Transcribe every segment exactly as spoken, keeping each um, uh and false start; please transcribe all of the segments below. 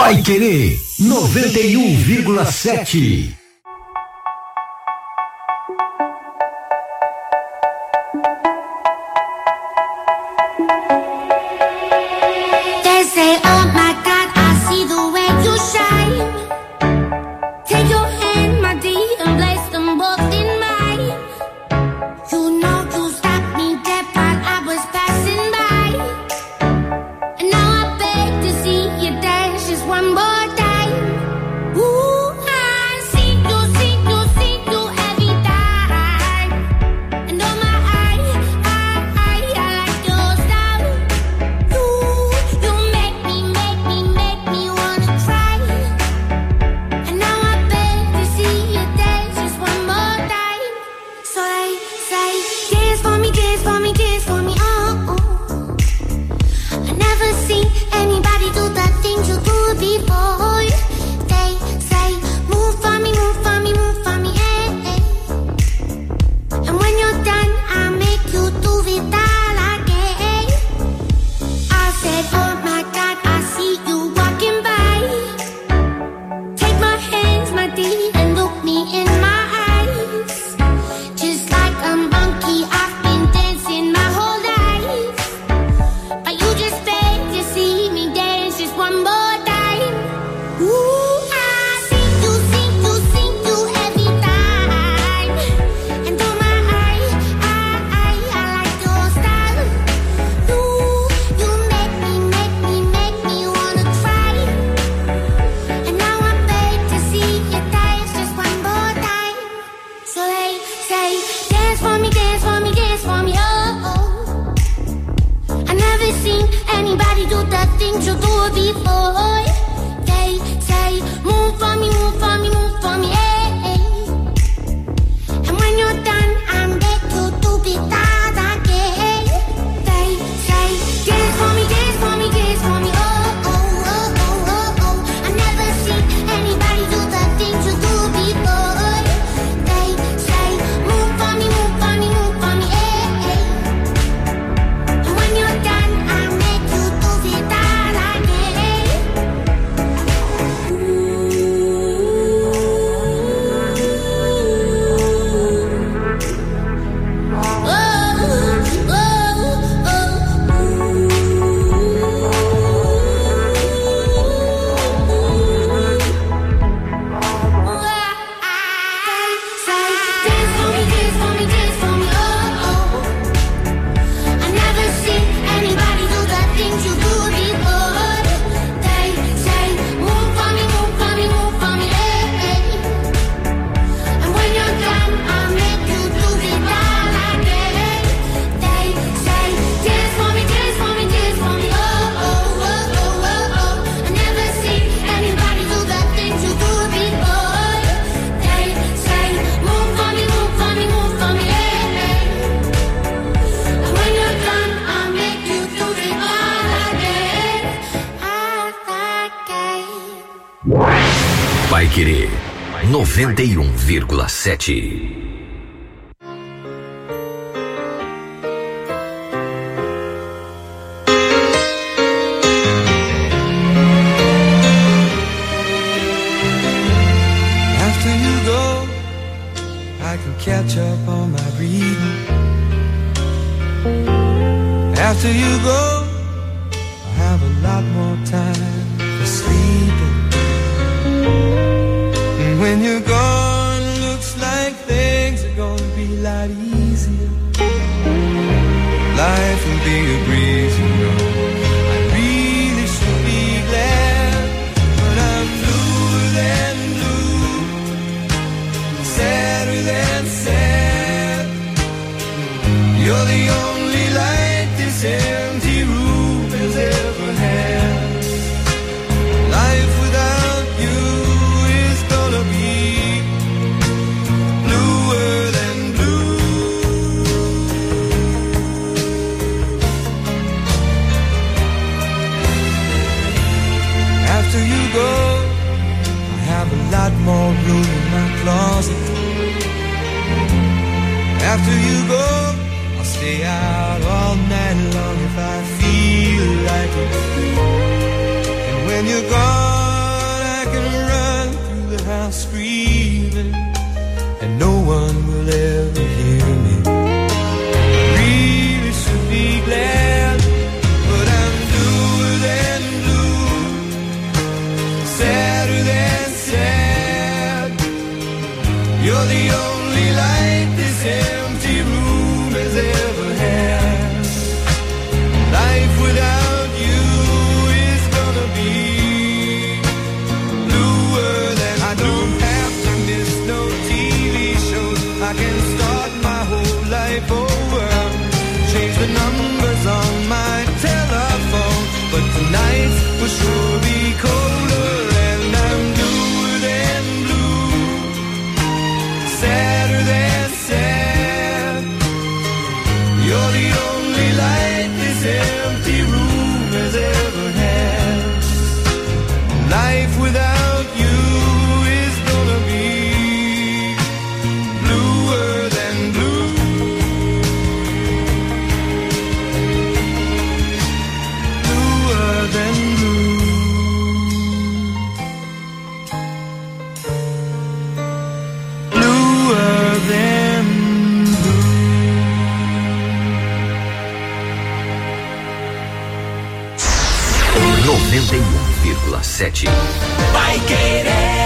Paiquerê noventa e um vírgula sete. Paiquerê noventa e um vírgula sete. Catch up on my reading. After you go, I have a lot more time for sleeping. And when you're gone, looks like things are gonna be a lot easier. Life will be a breeze, you know. I really should be glad, but I'm bluer than blue, sadder than sad. You're the only light this empty room has ever had. Life without you is gonna be bluer than blue. After you go, I have a lot more room in my closet. After you go, I'll stay out all night long if I feel like it. And when you're gone, numbers on my telephone, but tonight will sure be colder, and I'm bluer than blue, sadder than sad. You're the only light this empty room has ever had. Life without you is gonna be bluer than blue, bluer than blue, bluer than noventa e um vírgula sete. Vai Querer.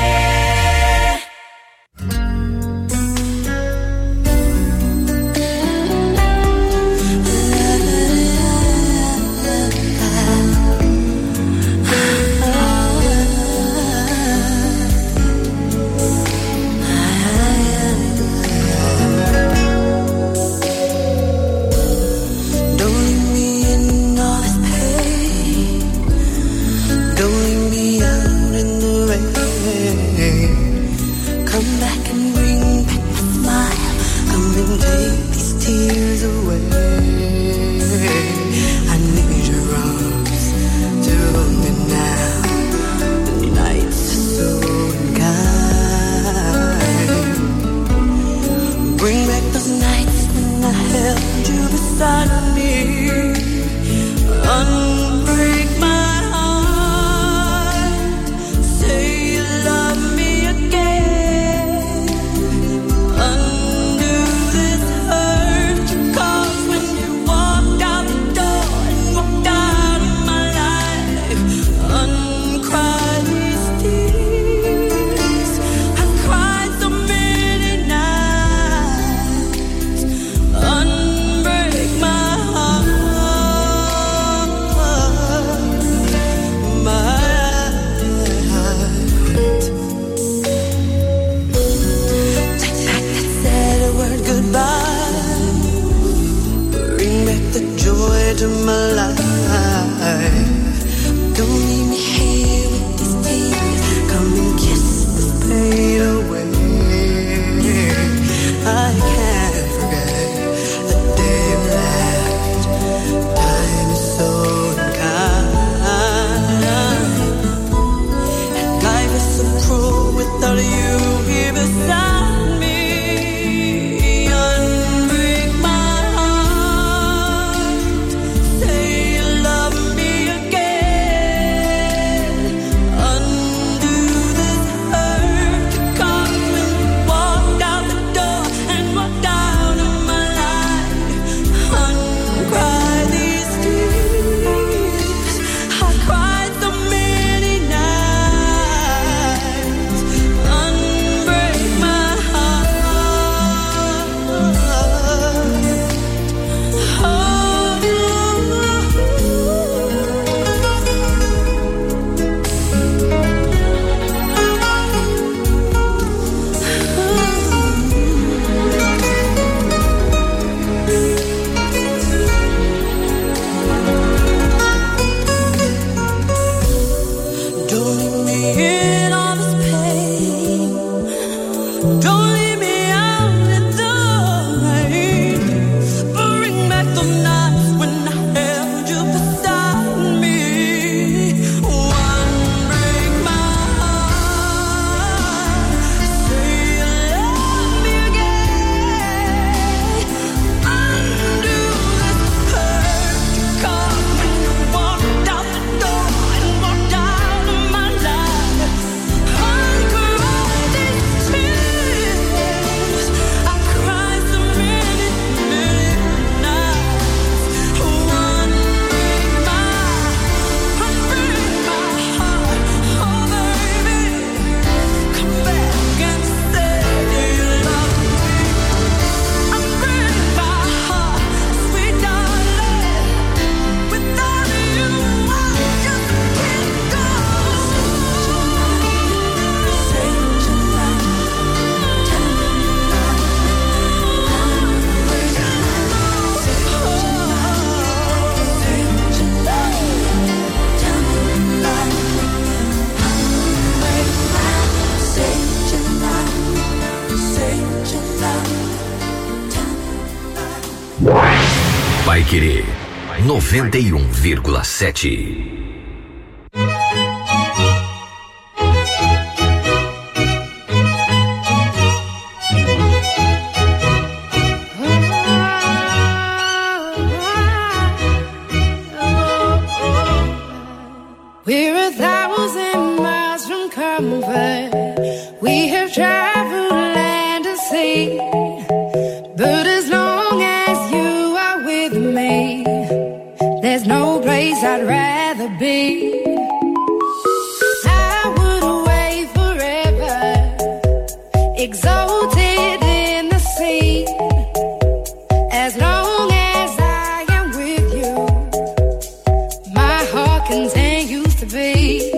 Say you love me again. Paiquerê noventa e um vírgula sete. We're a thousand miles from comfort. We have traveled land and sea. But as long as you are with me, there's no place I'd rather be. I would away forever, exalted in the sea. As long as I am with you, my heart continues to beat.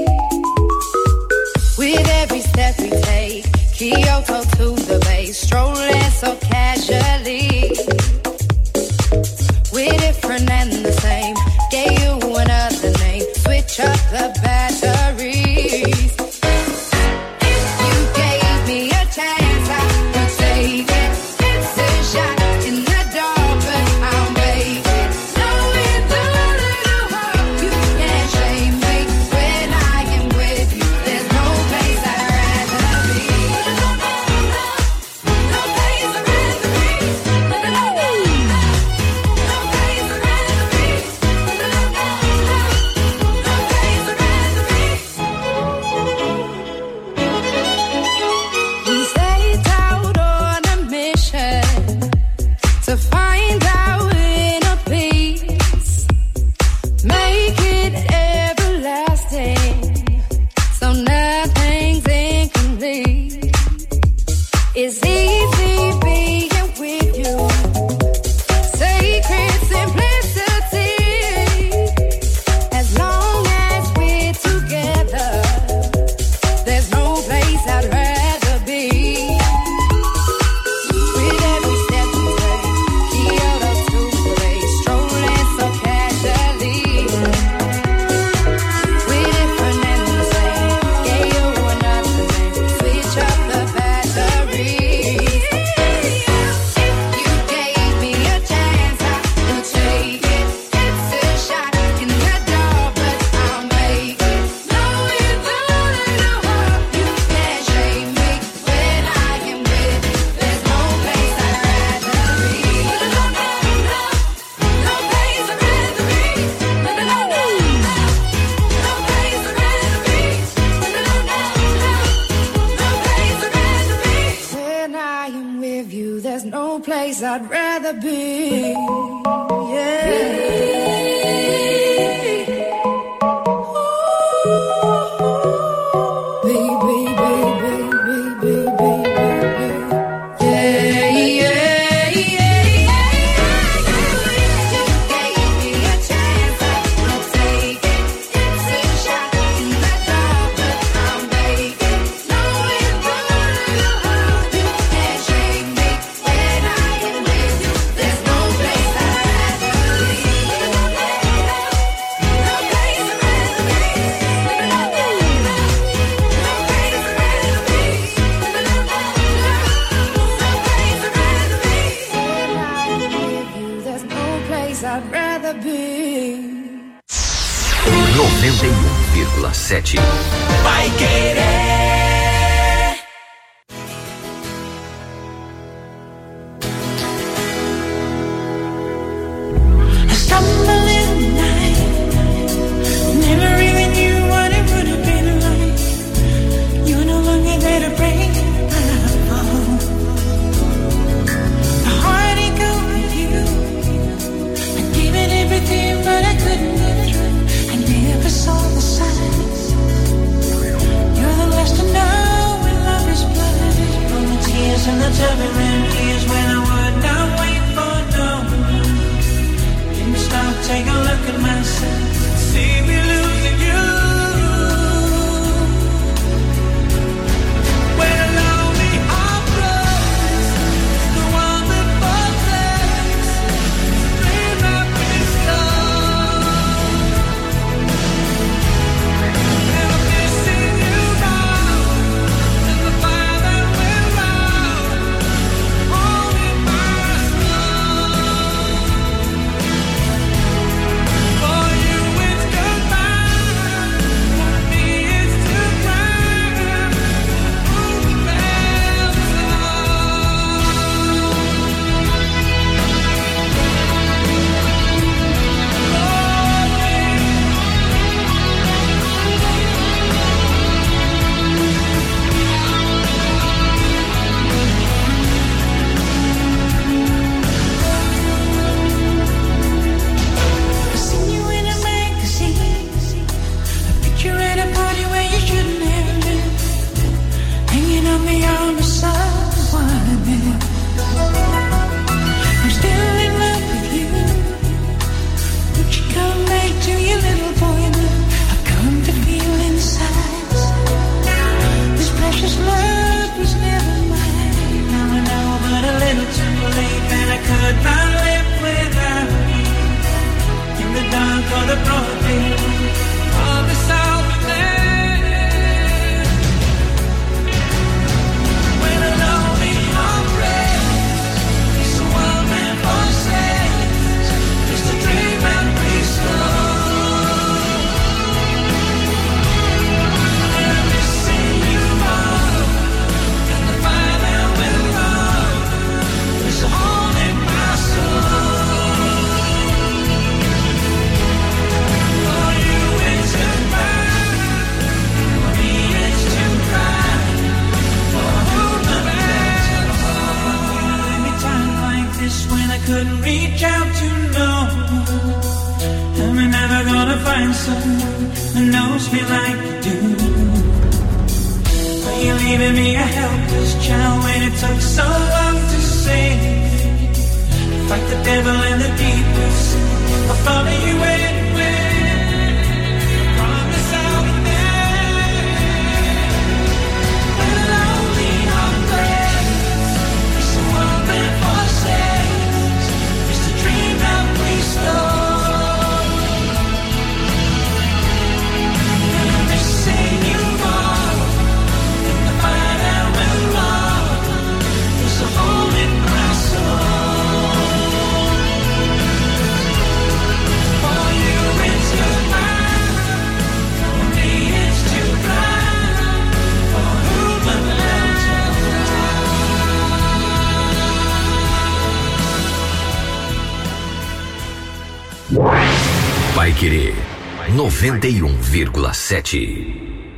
With every step we take, Kyoto to the bay, strolling so casually. We're different and the same, gave you another name, switch up the batteries. You gave me a chance, I would take it. It's a shot in the dark, but I'll make it. Knowing the little heart, you can't shame me. When I am with you, there's no place I'd rather be. No place I'd rather be. No place I'd rather be. No place I'd rather be. We set out on a mission to find our inner peace, make it everlasting, so nothing's incomplete. It's easy being with you, sacred simplicity. As long as we're together, there's no place I'd rather be. With every step we take, Kyoto to the bay, strolling so casually. We're different and the same, gave you another name, switch up the batteries. You gave me a chance, I would take it. It's a shot in the dark, but I'll make it. Knowing the little heart, you can't shame me. When I am with you, there's no place I'd rather be. No place I'd rather be. No place I'd rather be. No place I'd rather be. When I am with you, there's no place I'd rather be. Yeah. Baby, baby, baby, baby, yeah, yeah, yeah, yeah. You gave me a chance, I'll take it. It's a shot in the dark, but I'll make it. Knowing the little heart, you can't shame me. When I am with you, there's no place I'd rather be. No place I'd rather be. No place I'd rather be. No place I'd rather be. When I am with you, there's no place I'd rather be. noventa e um vírgula sete. Paiquerê. I stumble in the night, never really knew what it would have been like. You're no longer there to break my fall. The heartache over you, I gave it everything, but I couldn't get through. I never saw the signs. You're the last to know when love is blind. From the tears and the turbulent years when I would not wait for no one. Didn't stop, take a look at myself, see me losing you. When a lonely heart breaks, the one that protects, dream up in slow. And I'm missing you now, and the fire that went round, holding my soul. could not live without you. In the dark or the broad day, all the Southland. When a lonely heart breaks, it's a wild man forsaken. It's the dream and restore. When I couldn't reach out to know, am I never gonna find someone who knows me like you do? Are you leaving me a helpless child when it took so long to say? Fight the devil in the deepest, I'll follow you anywhere. Promise I'll be there. When a lonely heart breaks, it's a world meant for saints. It's the dream that we stole. And I'm missing you more than the fire that will roll. There's a hole in my soul. For you it's goodbye, for me it's too bright. For whom am I? Paiquerê noventa e um vírgula sete.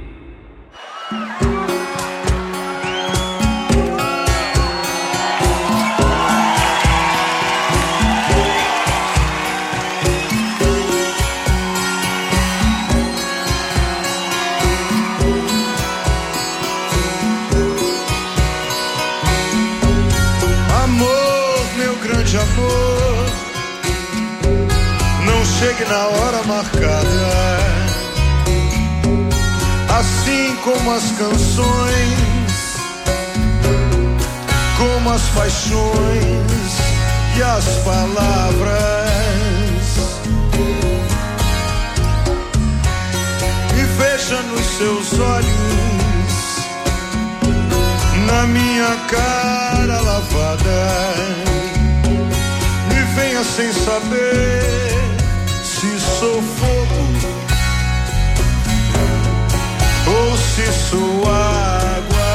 Amor, meu grande amor, não chegue na hora marcada. Assim como as canções, como as paixões e as palavras. Me veja nos seus olhos, na minha cara lavada. Me venha sem saber se sou fogo ou se sou água.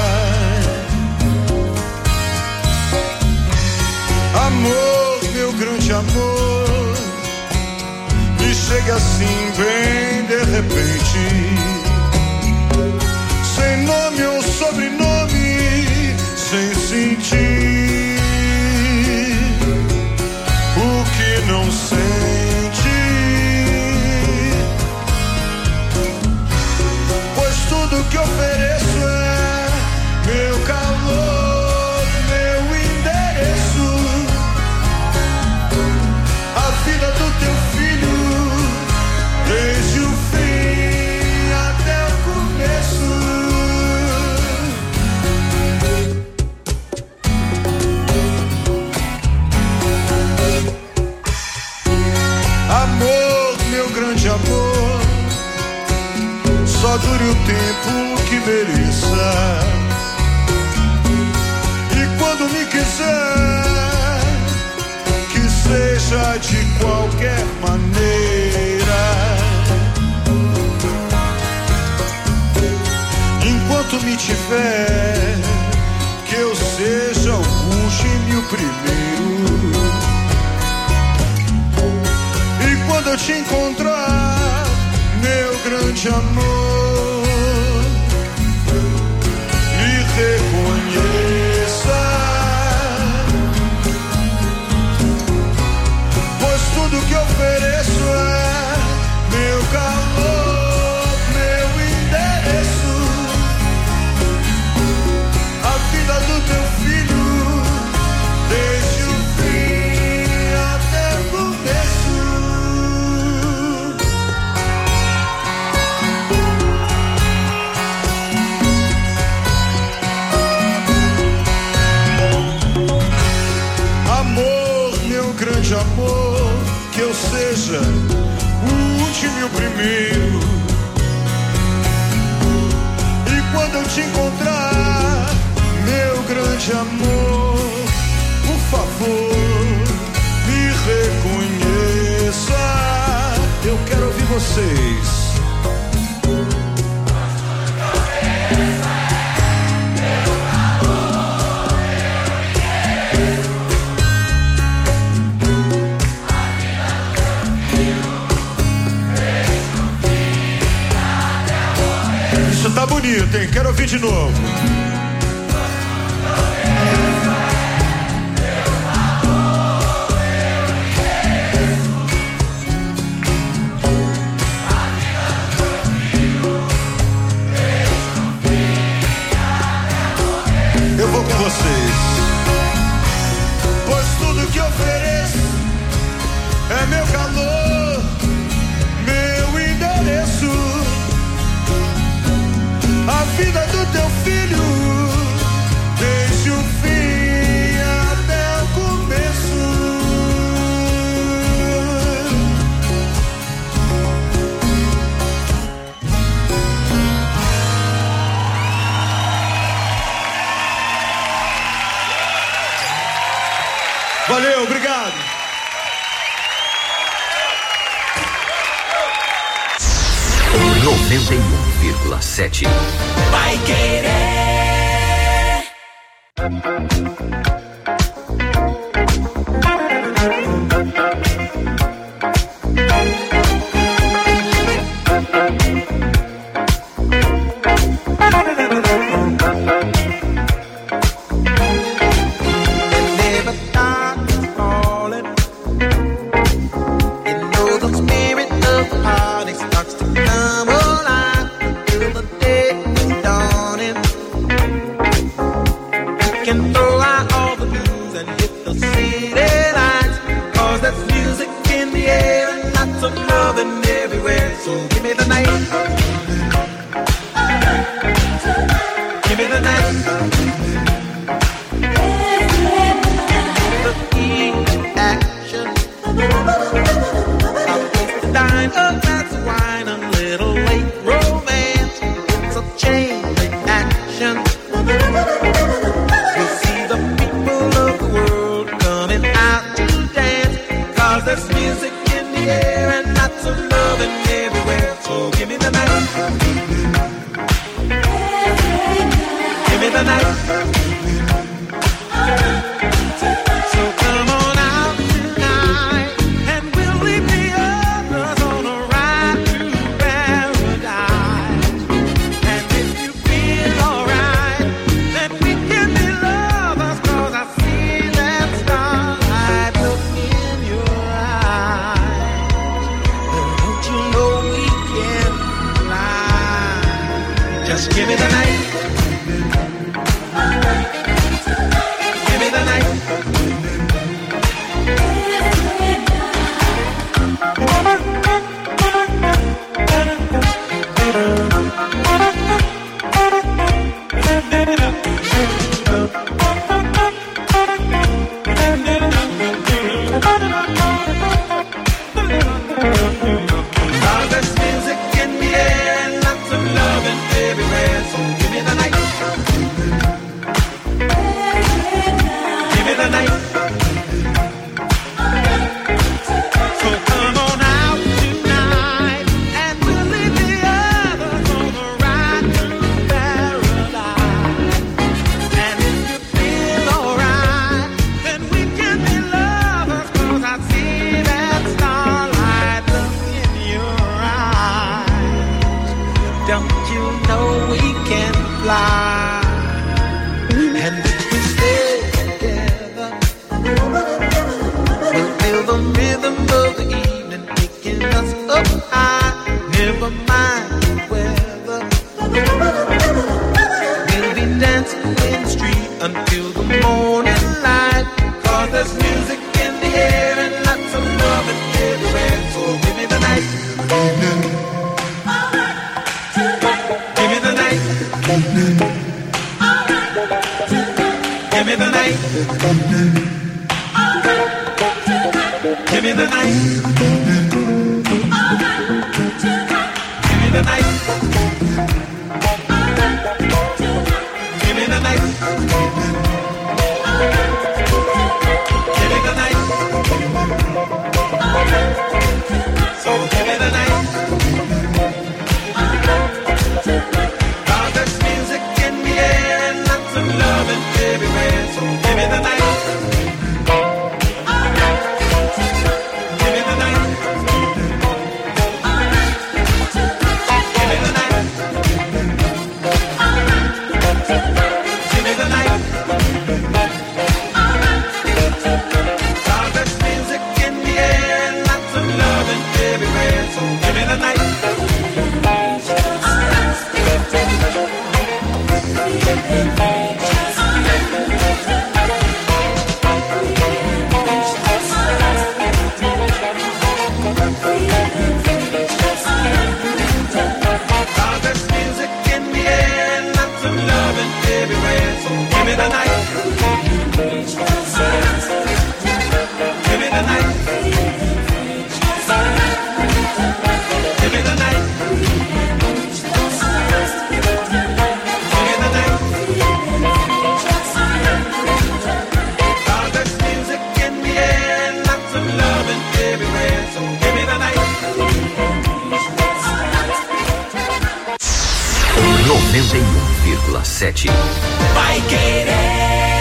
Amor, meu grande amor, me chega assim bem de repente, sem nome ou sobrenome, sem sentir o que não sente. Pois tudo que ofereço é meu calor, meu endereço, a vida do teu filho, desde o fim até o começo. Amor, meu grande amor, só dure o tempo que mereça. E quando me quiser, que seja de qualquer maneira. Enquanto me tiver, que eu seja o último e o primeiro. E quando eu te encontrar, meu grande amor, me reconheça. Pois tudo que ofereço é meu calor, meu endereço, a vida do teu filho, desde o fim até o começo. seja o último e o primeiro. E quando eu te encontrar, meu grande amor, por favor, me reconheça. Eu quero ouvir vocês. Isso tá bonito, hein? Quero ouvir de novo. Eu vou com vocês, pois tudo que ofereço é meu calor, meu endereço. A vida do teu filho, desde o fim até o começo. Valeu, obrigado. noventa e um vírgula sete. Vai querer. Give me the night. Cause there's music in the air, lots of loving everywhere. So give me the night. Give me the night. Give me the night. noventa e um vírgula sete. Vai Querer.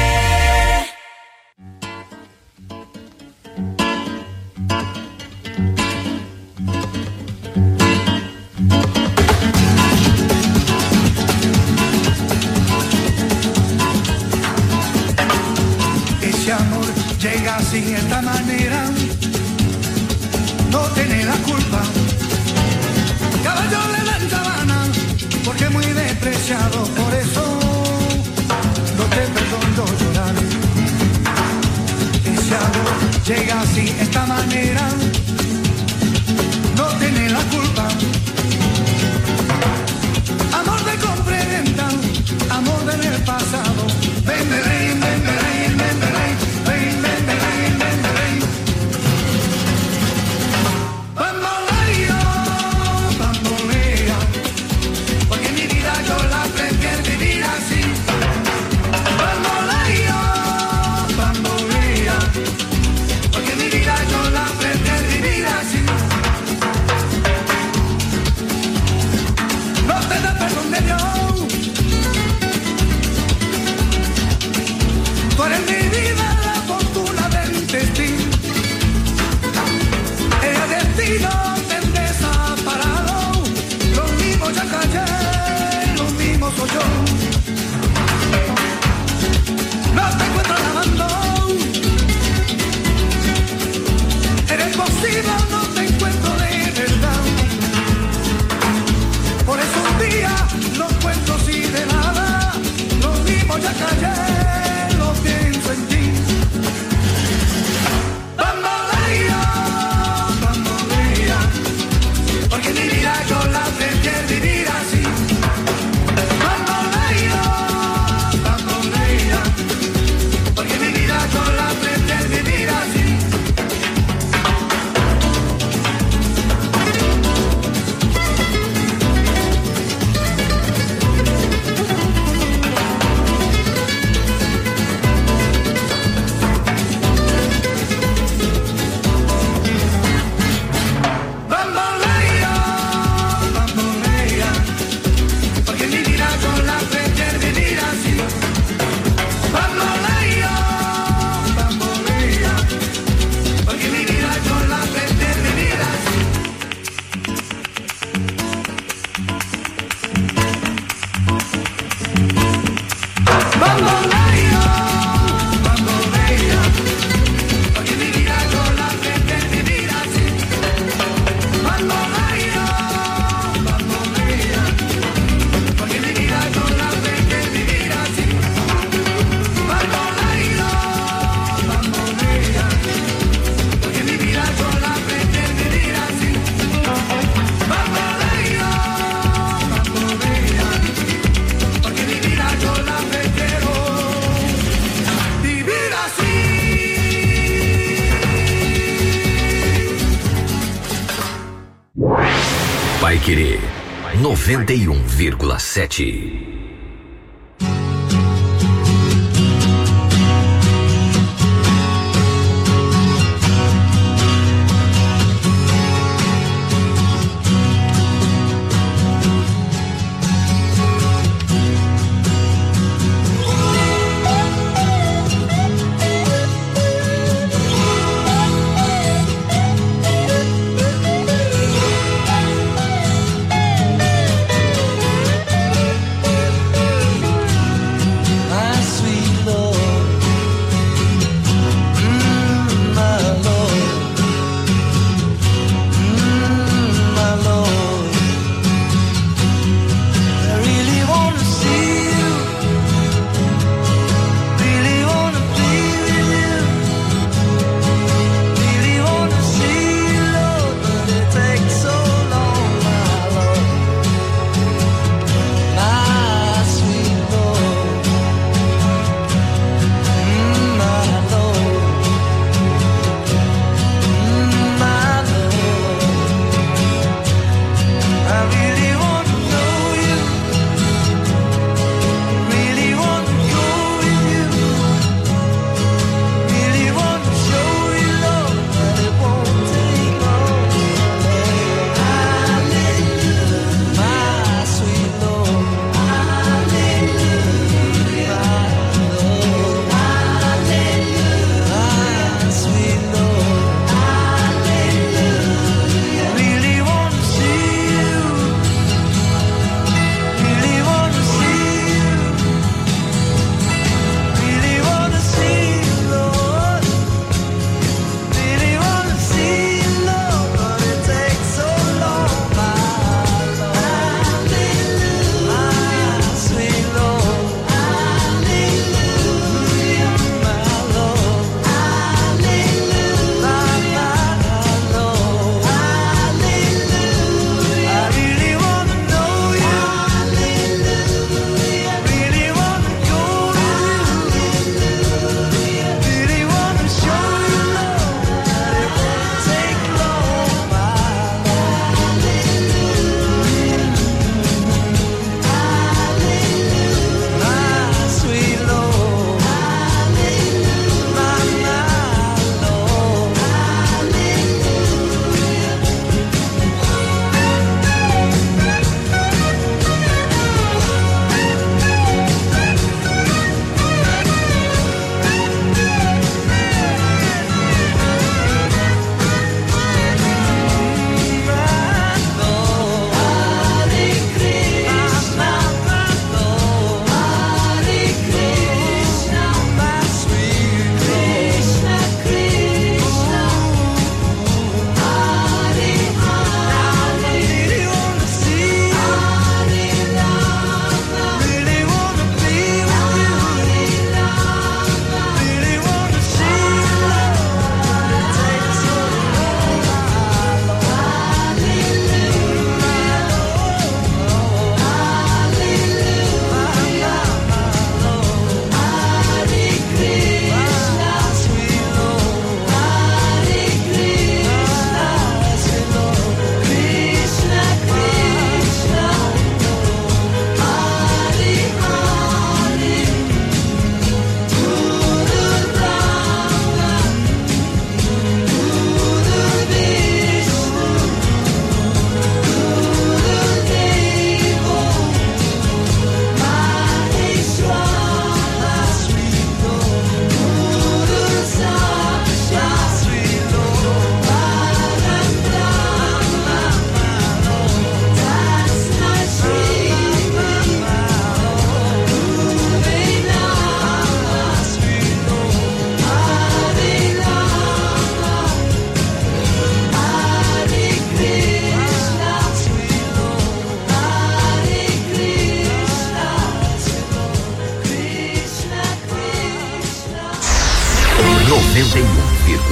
Ese amor llega así de esta manera, no tiene la culpa. Caballo le dan sabana, porque muy despreciado, por eso no te perdono llorar. Ese amor llega así de esta manera, no tiene la culpa. Amor de compra y venta, amor del pasado. Ven, ven, ven, ven, ven, ven, ven, ven, ven, ven, ven, ven. Bambolea, bambolea, porque mi vida yo la prefiero vivir así. Bambolea, bambolea, porque mi vida yo la prefiero vivir así. No te da perdón de Dios. Tú eres mi vida, la fortuna del destino. El destino te desaparado. Los mismos ya callé, los mismos soy yo. No te encuentro lavando. Eres posible, no te encuentro de verdad. Por eso un día no encuentro así de nada. Los mismos ya callé. Pienso en ti. Bambolea, bambolea, porque mi vida yo la prefiero vivir así. Bambolea, bambolea, porque mi vida yo la prefiero vivir así. Vai Querer noventa e um vírgula sete. Bambolea,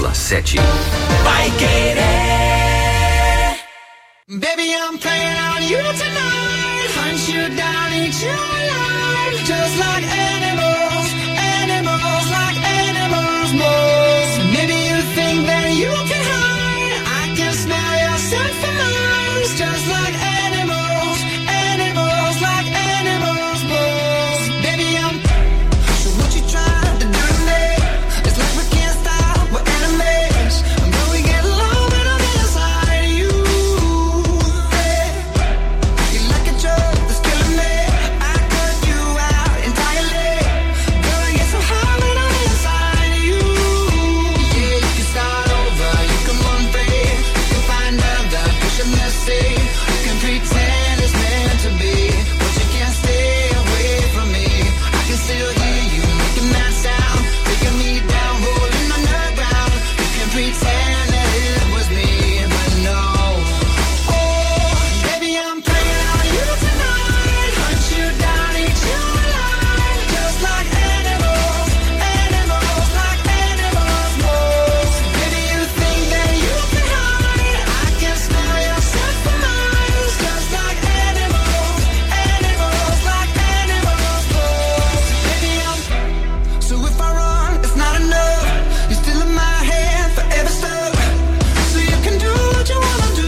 vírgula sete. Vai Querer. Baby, I'm playing on you tonight. Hunt you down, eat you alive. Just like animals, animals, like animals, moles. Maybe you think that you can hide. I can smell your scent from miles. Just like animals, animals, like animals, moles. Baby, I'm. So what you trying to do to me? It's like we can't stop, we're enemies. And when we get low, but I'm inside you. Hey, you like a drug that's killing me. I cut you out entirely. Girl, I get so high when I'm inside you. Yeah, you can start over, you can run free. You can find other pushing the sea. You can pretend it's meant to be, but you can't stay away from me. I can still hear you making that sound, taking me down, rolling underground. You can pretend that it was me, but no. Oh, baby, I'm playing on you tonight. Hunt you down, eat you alive. Just like animals, animals, like animals, moles. Baby, you think that you can hide. I can smell your scent for miles. Just like animals, animals, like animals, moles. Baby, I'm. So if I run, it's not enough. You're still in my head, forever stuck. So you can do what you wanna do.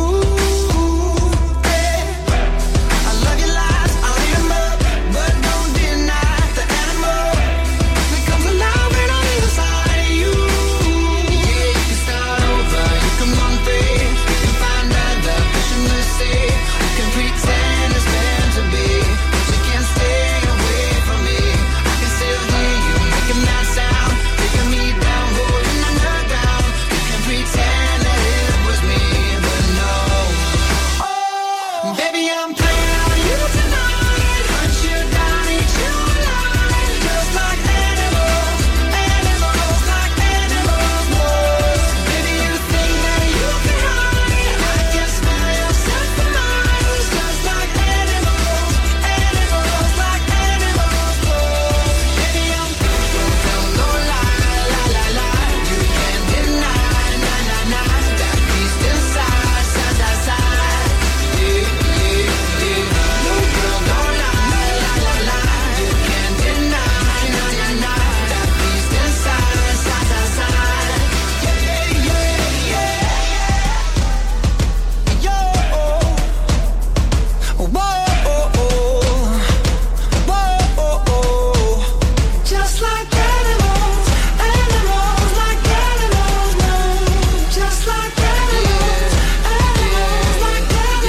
Hey, I love your lies, I'll eat 'em up, but don't deny the animal that comes alive when I'm inside you. Yeah, you can start over, you can run free, you can find other fish in the sea. You can pretend it's meant to be, but you can't stay away from me. I can still hear you making that sound, taking me down, rolling underground. You can pretend that it was me, but no. Oh, baby, I'm playing on you tonight. Hunt you down, eat you alive. Just like animals, animals, like animals, moles. Baby, you think that you can hide. I can smell your scent for miles. Just like animals, animals, like animals, moles. Baby, I'm. Don't tell no lie, lie, lie, lie. You can't deny, nah, nah, nah. That beast inside, side, side, side. Yeah, yeah, yeah. No girl, don't lie, lie, lie, lie. You can't deny, nah, nah, nah. That beast inside, side, side, side. Yeah, yeah, yeah. Yo, whoa, whoa, whoa. Just like animals, animals, like animals, no. Just like animals, animals, like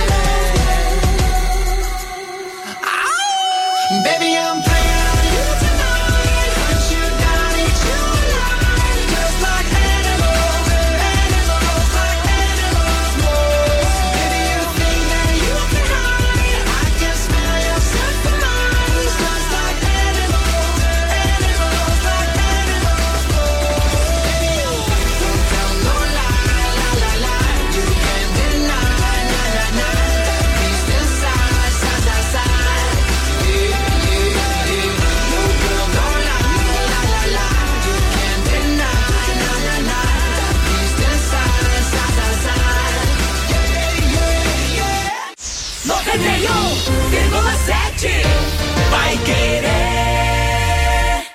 animals. Baby, I'm playing on you tonight. Hunt you down, eat you alive. Just like animals, animals, like animals, moles. Baby, you think that you can hide. I can smell your scent for miles. Just like animals, animals, like animals, moles. Baby, don't tell no lie, lie, lie, lie. You can't deny, nah, nah, nah. That beast inside, side, side, side. Yeah, yeah, yeah. No girl, don't lie, lie, lie, lie. You can't deny, nah, nah, nah. That beast inside, side, side, side. Yeah, yeah, yeah. noventa e um vírgula sete. Vai Querer.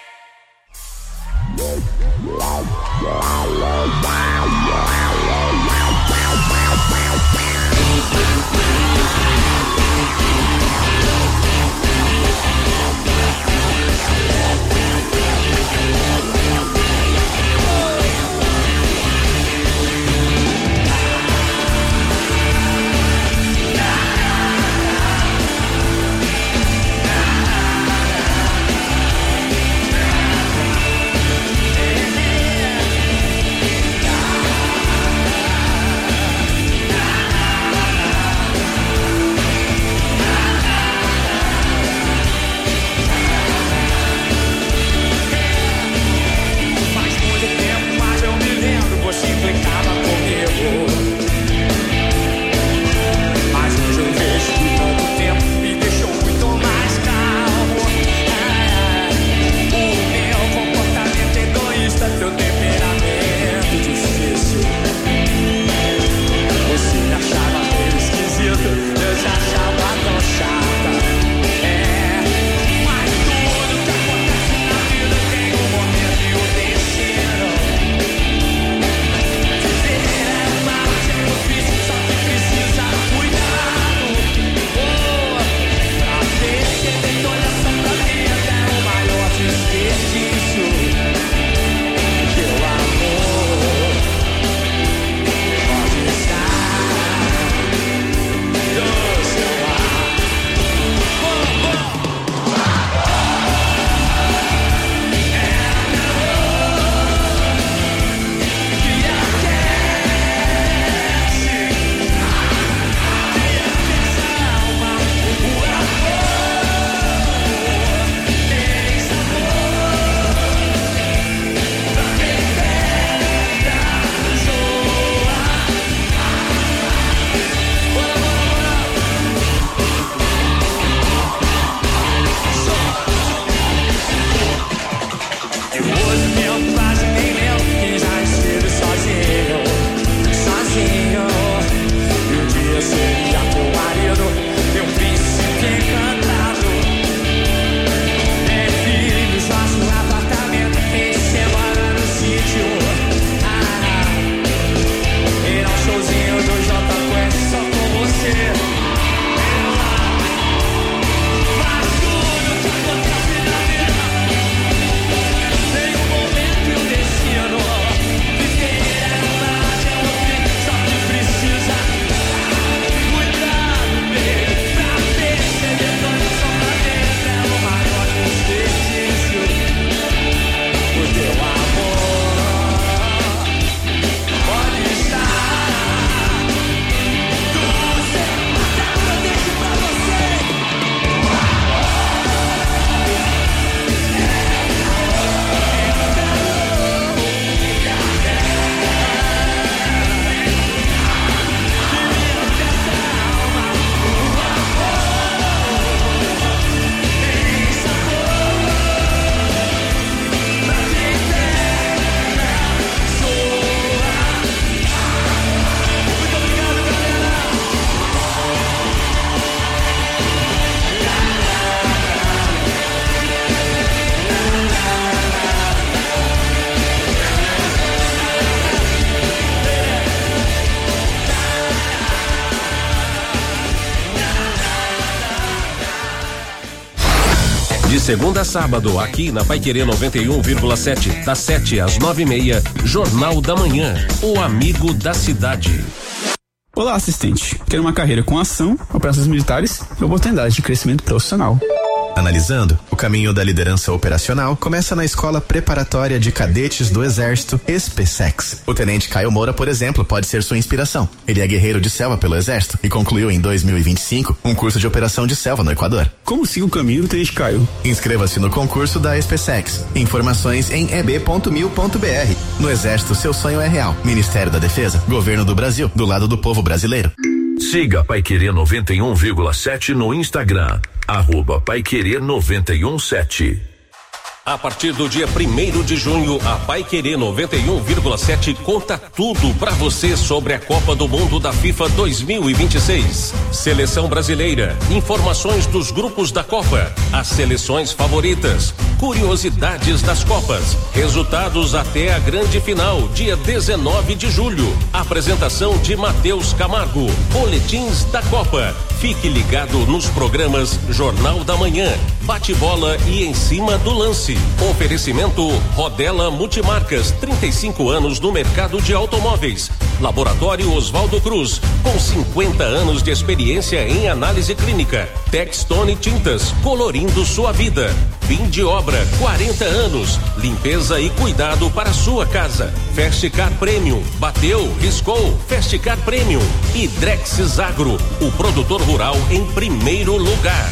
segunda a sábado, aqui na Paiquerê noventa e um vírgula sete, das sete às nove e meia, Jornal da Manhã, o amigo da cidade. Olá, assistente. Quero uma carreira com ação, operações militares e oportunidade de crescimento profissional. Analisando, o caminho da liderança operacional começa na Escola Preparatória de Cadetes do Exército, ESPESEX. O tenente Caio Moura, por exemplo, pode ser sua inspiração. Ele é guerreiro de selva pelo Exército e concluiu em dois mil e vinte e cinco um curso de operação de selva no Equador. Como siga o caminho do tenente Caio? Inscreva-se no concurso da ESPESEX. Informações em e b ponto mil ponto b r. No Exército, seu sonho é real. Ministério da Defesa, Governo do Brasil, do lado do povo brasileiro. Siga Paiquerê noventa e um vírgula sete no Instagram, arroba Paiquerê noventa e um sete. A partir do dia primeiro de junho, a Paiquerê noventa e um vírgula sete conta tudo pra você sobre a Copa do Mundo da FIFA dois mil e vinte e seis. Seleção brasileira, informações dos grupos da Copa, as seleções favoritas, curiosidades das Copas, resultados até a grande final, dia dezenove de julho. Apresentação de Matheus Camargo, boletins da Copa. Fique ligado nos programas Jornal da Manhã, Bate-Bola e Em Cima do Lance. Oferecimento Rodela Multimarcas, trinta e cinco anos no mercado de automóveis. Laboratório Oswaldo Cruz, com cinquenta anos de experiência em análise clínica. Textone Tintas, colorindo sua vida. Fim de obra, quarenta anos. Limpeza e cuidado para sua casa. Festicar Premium, bateu, riscou, Festicar Premium. E Drexis Agro, o produtor rural em primeiro lugar.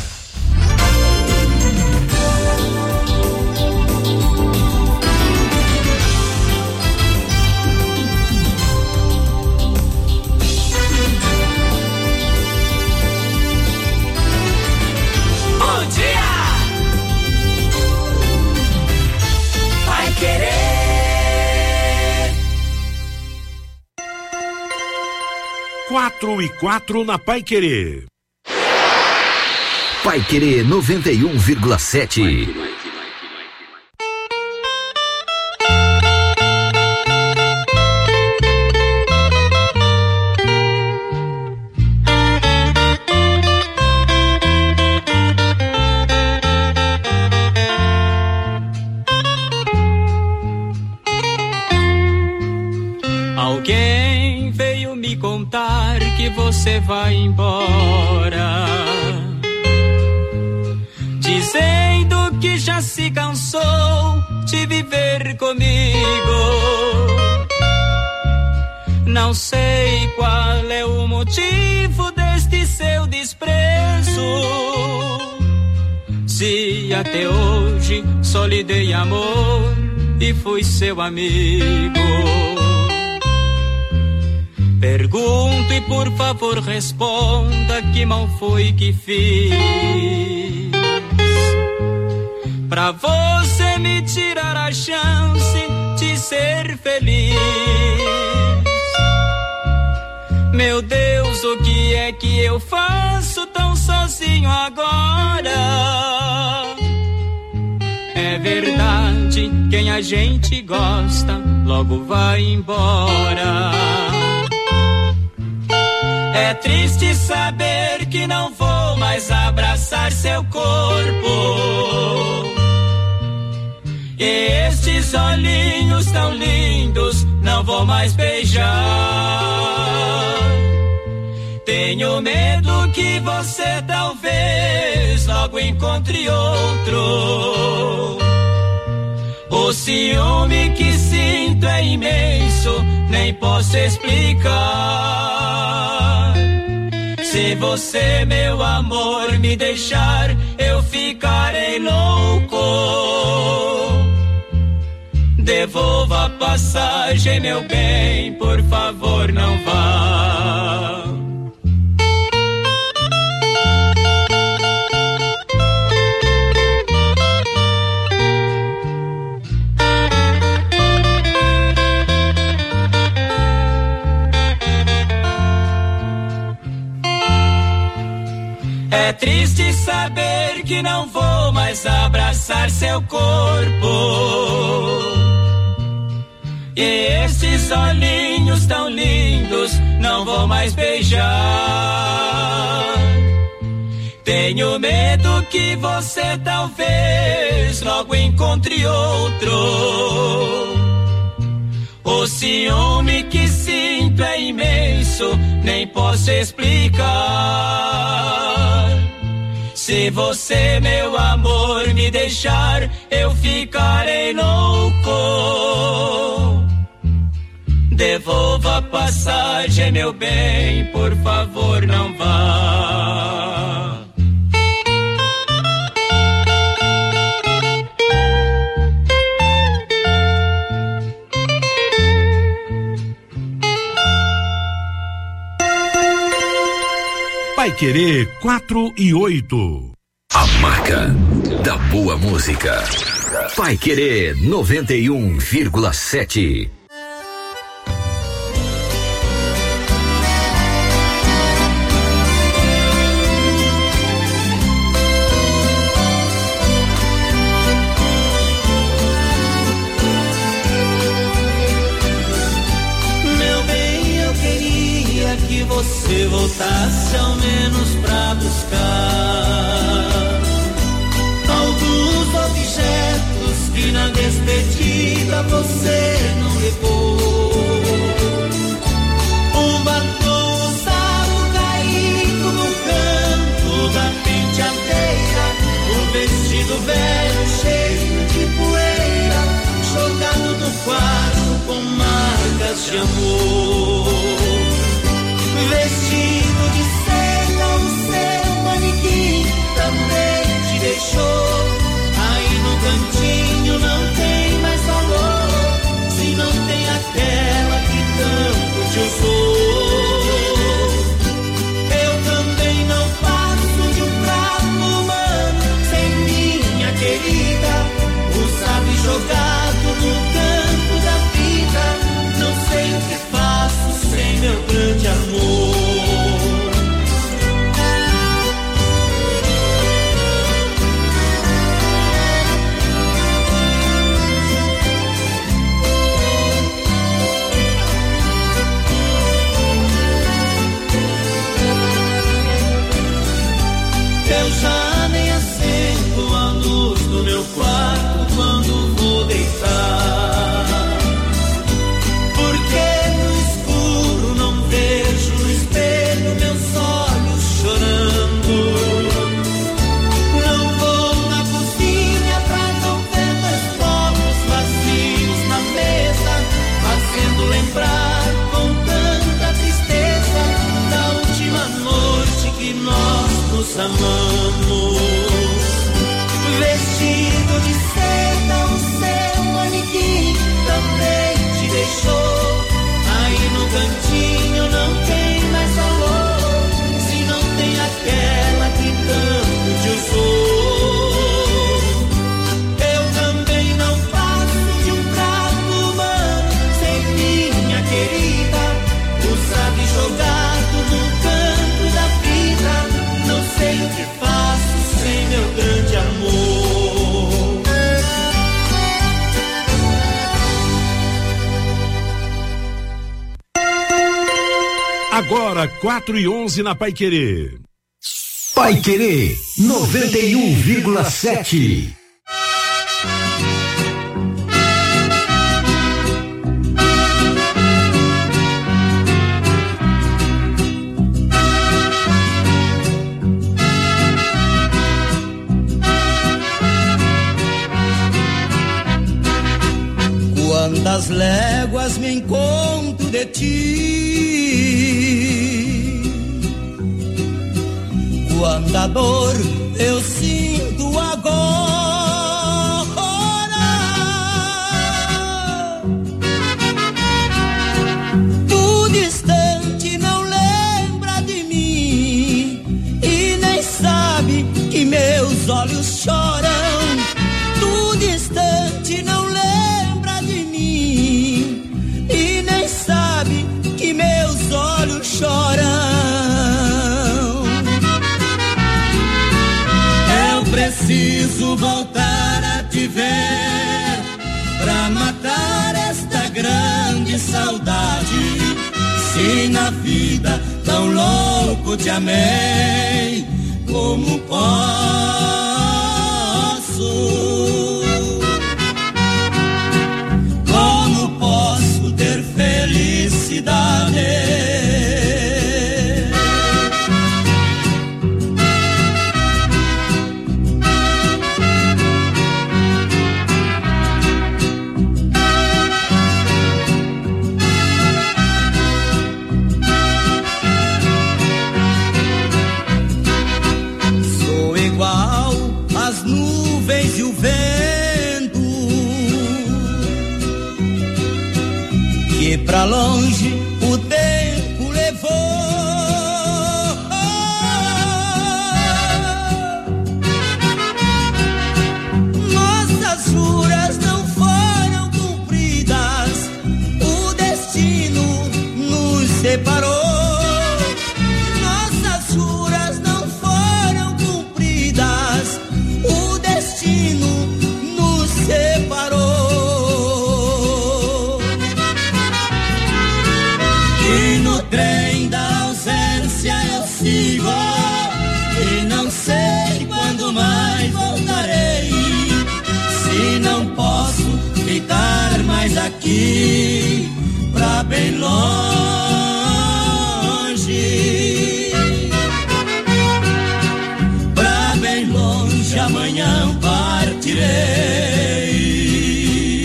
Quatro e quatro na Paiquerê. Paiquerê noventa e um vírgula sete. Alguém veio me contar que você vai embora, dizendo que já se cansou de viver comigo. Não sei qual é o motivo deste seu desprezo, se até hoje só lhe dei amor e fui seu amigo. Pergunto e por favor responda que mal foi que fiz pra você me tirar a chance de ser feliz. Meu Deus, o que é que eu faço tão sozinho agora? É verdade, quem a gente gosta logo vai embora. É triste saber que não vou mais abraçar seu corpo, e estes olhinhos tão lindos não vou mais beijar. Tenho medo que você talvez logo encontre outro. O ciúme que sinto é imenso, nem posso explicar. Se você, meu amor, me deixar, eu ficarei louco. Devolva a passagem, meu bem, por favor, não vá. É triste saber que não vou mais abraçar seu corpo, e esses olhinhos tão lindos não vou mais beijar. Tenho medo que você talvez logo encontre outro. O ciúme que sinto é imenso, nem posso explicar. Se você, meu amor, me deixar, eu ficarei louco. Devolva a passagem, meu bem, por favor, não vá. Paiquerê quatro e oito. A marca da boa música. Paiquerê noventa e um vírgula sete. Você voltasse ao menos pra buscar alguns objetos que na despedida você não levou. Um batom usado caído no canto da penteadeira, um vestido velho cheio de poeira, jogado no quarto com marcas de amor. Vestido de seda, o seu manequim também te deixou. Aí no cantinho não tem mais valor, se não tem aquela que tanto te usou. Eu também não passo de um prato humano sem minha querida, usado e jogado no canto da vida. Não sei o que faço sem meu grande amor. Eu já nem acendo a luz do meu quarto quando vou deitar, porque no escuro não vejo no espelho meus olhos chorando. Não vou na cozinha pra não ver meus copos vazios na mesa, fazendo lembrar com tanta tristeza da última noite que nós nos amamos. Vestido de seda, o seu manequim também te deixou. Aí no cantinho não tem mais valor, se não tem aquela que tanto te usou. Eu também não passo de um prato humano sem minha querida, usado e jogado no canto da vida. Não sei o que faço sem meu grande amor. Agora quatro e onze na Paiquerê. Paiquerê noventa e um vírgula sete. Quantas léguas me encontro de ti, quanta dor eu sinto agora. Tu distante não lembra de mim e nem sabe que meus olhos choram. Tu distante não lembra de mim e nem sabe que meus olhos choram. Eu preciso voltar a te ver pra matar esta grande saudade. Se na vida tão louco te amei, como pode azul. Como posso ter felicidade? Nuvens e o vento que pra longe o tempo levou. Nossas juras não foram cumpridas, o destino nos separou. Nossas juras não foram cumpridas, o destino nos separou. E no trem da ausência eu sigo, e não sei quando mais voltarei. Se não posso ficar mais aqui, pra bem longe, pra bem longe, amanhã partirei.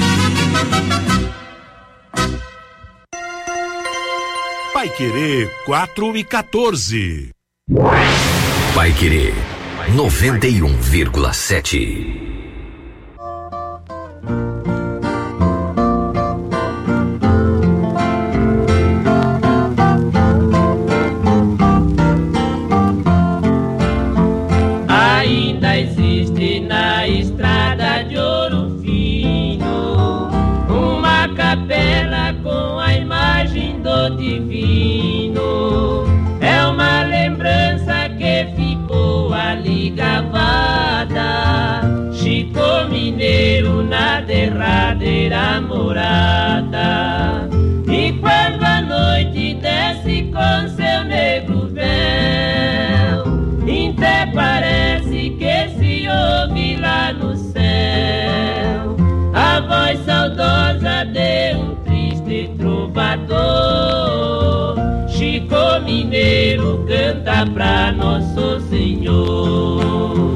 Paiquerê quatro e quatorze. Paiquerê noventa e um vírgula sete. Ainda existe na estrada de Ouro Fino uma capela com a imagem do divino. É uma lembrança que ficou ali gravada. Chico Mineiro na derradeira morada. E quando a noite desce com seu negro véu, até parece que se ouve lá no céu a voz saudosa de um triste trovador. Chico Mineiro canta pra Nosso Senhor.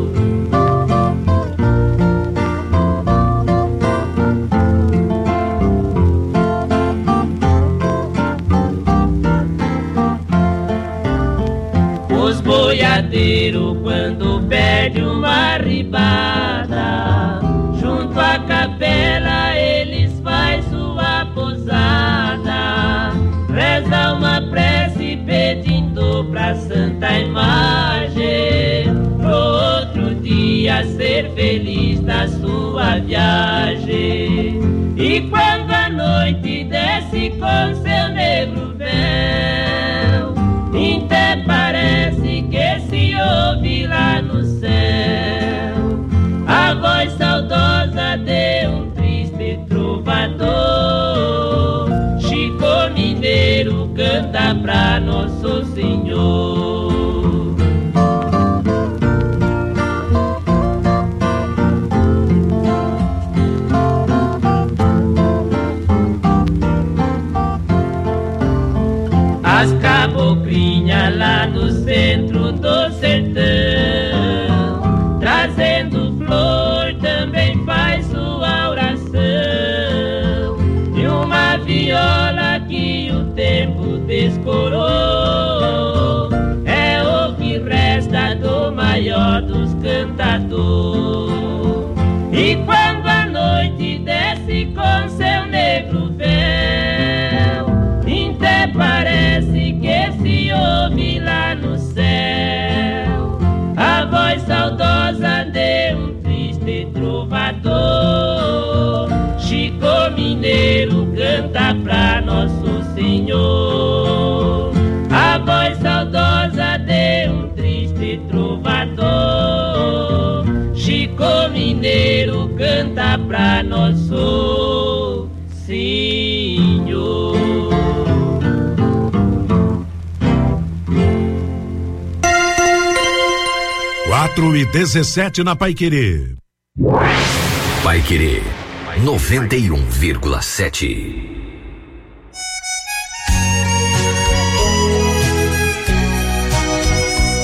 Os boiadeiros, quando perde uma ribada, junto à capela eles faz sua posada. Reza uma prece pedindo pra santa imagem, pro outro dia ser feliz na sua viagem. E quando a noite desce com seu negro véu, até parece que se ouve lá no céu a voz saudosa de um triste trovador. Chico Mineiro canta pra Nosso Senhor. As caboclinhas lá no centro do sertão, trazendo flor, também faz sua oração. E uma viola que o tempo descorou é o que resta do maior dos cantadores. E quando a noite desce com seu negro véu, até parece que se ouve lá no céu a voz saudosa de um triste trovador. Chico Mineiro canta pra Nosso Senhor. A voz saudosa de um triste trovador. Chico Mineiro canta pra Nosso Senhor. quatro e dezessete na Paiquerê. Paiquerê noventa e um vírgula sete.